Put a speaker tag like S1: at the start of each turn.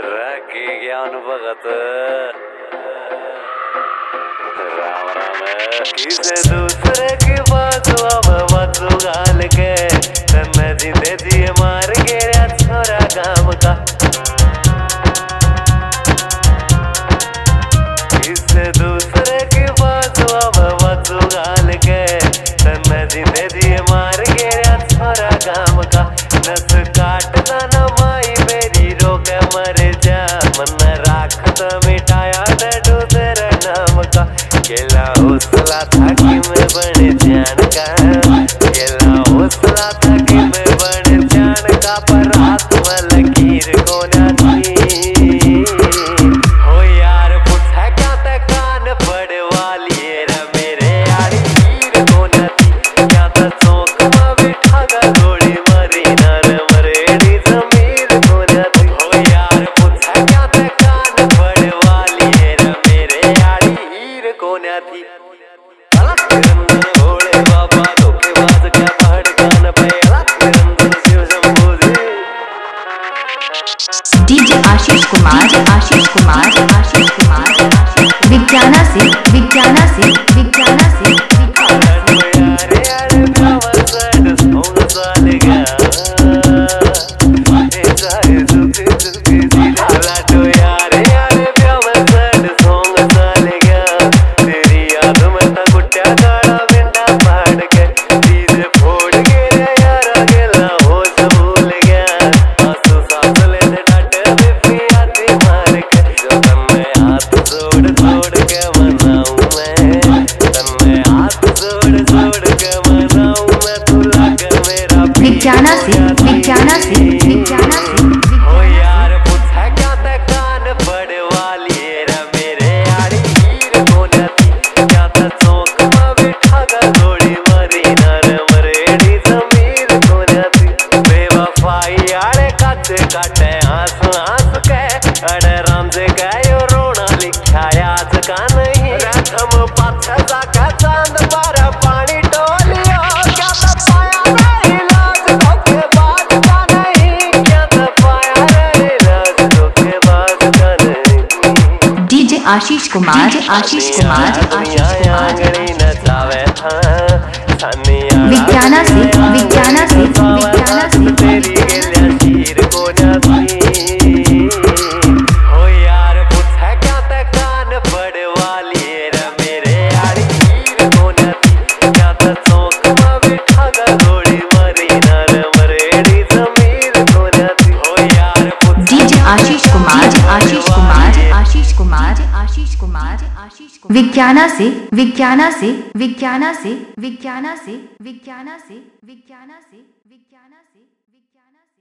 S1: राखी ज्ञान भगत राम राम किसे दूसरे की बातों अब बातों गाल के तन्ने जिंदे जी मार के छोरा काम का किसे दूसरे की बातों अब बातों गाल के तन्ने जिंदे जी मार के छोरा काम का नस काटता न माई मेरी रोक मर जा मन राखत मिटाया डू तेरे नाम का केला हौसला था कि मैं बड़े जान का केला हौसला था कि मैं बड़े जान का पर हाथ में लकीर को ना थी हो यार पूछा क्या ते कान पड़ वाली रे मेरे यार हीर को ना थी क्या ते चौक में बिठा गा गोली मारी ना मरेड़ी जमीर को ना थी हो यार पूछा क्या ते कान पड़ वाली रे मेरे यार हीर को ना थी भोले बाबा धोखेबाज क्या भटकान पहला निरंजन शिव शंभू
S2: डीजे आशीष कुमार विज्ञाना से विज्ञाना से
S1: हो यार पूछा क्या ते कान पड़ वाली रे मेरे यार हीर को ना थी क्या ते चौक में बिठा गा गोली मारी ना मरेड़ी जमीर को ना थी बेवफाई आड़े काटे काटे आंसू के अड़े रामजे गयो रोना लिखा आज का नहीं रथम पाछा जाका चांद पर पानी डोलियो क्या ते पाया रे लाज धोखेबाज का नहीं क्या ते पाया रे लाज धोखेबाज का नहीं
S2: डीजे आशीष कुमार
S1: नचावे था
S2: विज्ञाना से
S1: तेरी गिलिया शीर को ना थी हो यार पूछा क्या ते कान पड़ वाली रे मेरे यार हीर को ना थी क्या ते चौक में बिठा गा गोली मारी ना मरेड़ी जमीर को ना थी हो यार
S2: डीजे आशीष कुमार विज्ञाना से